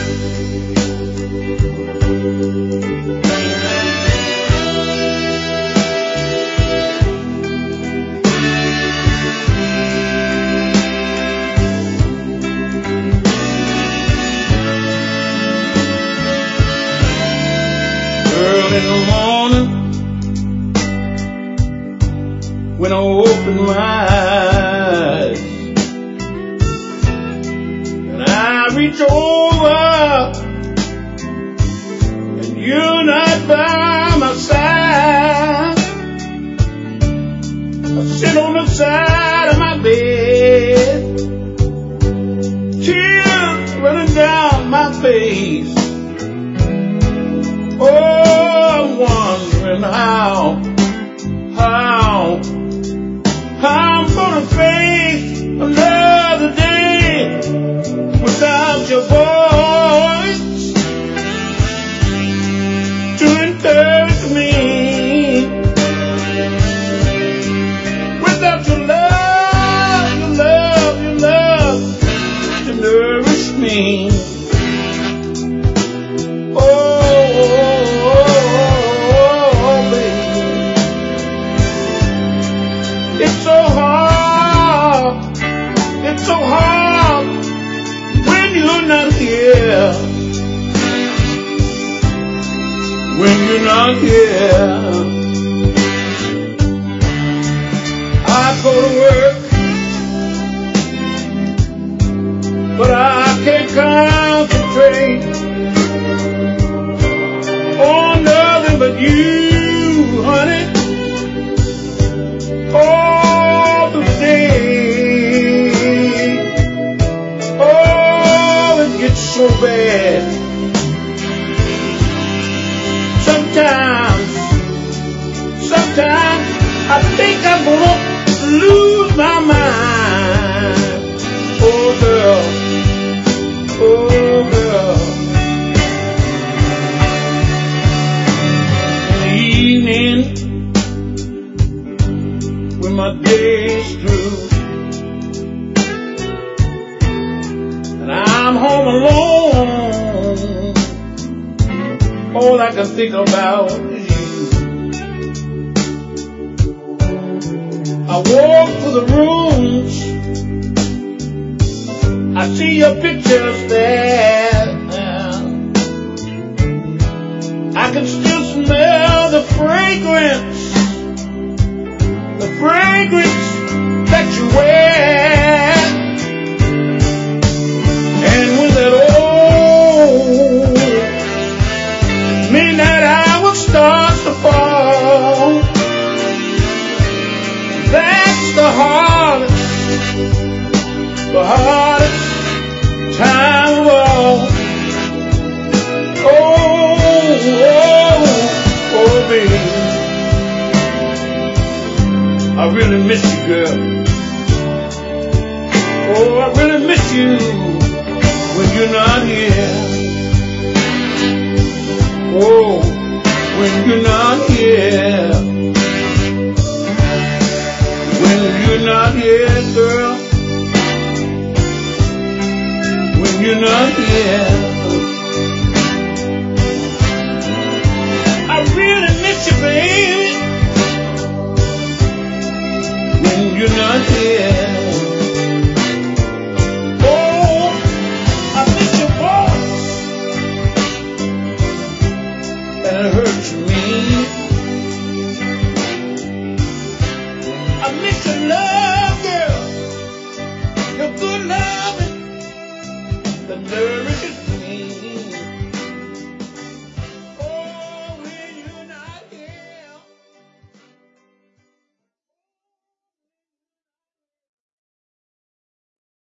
Early in the morning, when I open my eyes and I reach over and you're not by my side, I sit on the side of my bed, tears running down my face. Oh, I'm wondering how I'm gonna face another day without your voice to encourage me, without your love to nourish me. It's so hard when you're not here. When you're not here, I go to work, but I can't concentrate on nothing but you, honey. All the day, oh, it gets so bad. Sometimes I think I'm gonna lose my mind. Oh girl, in the evening, when my day's through and I'm home alone, all I can think about is you. I walk through the rooms, I see your pictures there. I can still smell the fragrance that you wear. And when that old midnight hour starts to fall, that's the hardest time of all. Oh, baby, I really miss you, girl. Oh, I really miss you when you're not here. Oh, when you're not here. When you're not here, girl. When you're not here. I really miss you, baby. When you're not here. Oh, I miss your voice, and it hurts me. I miss your love, girl, your good loving, the nourishes